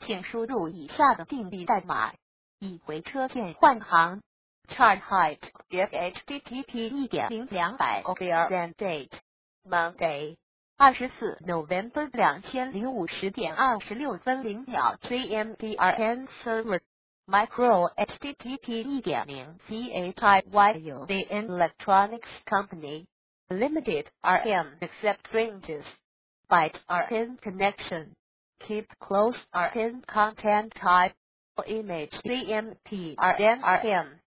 请输入以下的定义代码，以回车件换行。Chart height get HTTP 1.0200 OBR and date Monday 24 November 2050.26:00 GMT server Micro HTTP 1.0 PHIYU The Electronics Company Limited RN accept ranges Byte RN connection Keep close RN content type Image CMP RN